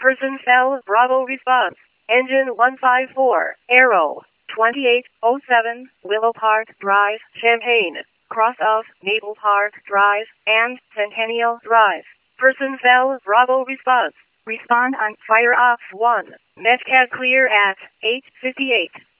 Person cell Bravo response. Engine 154. Arrow 2807 Willow Park Drive, Champaign. Cross of Maple Park Drive and Centennial Drive. Person cell Bravo response. Respond on fire off 1. Metcalf clear at 8:58.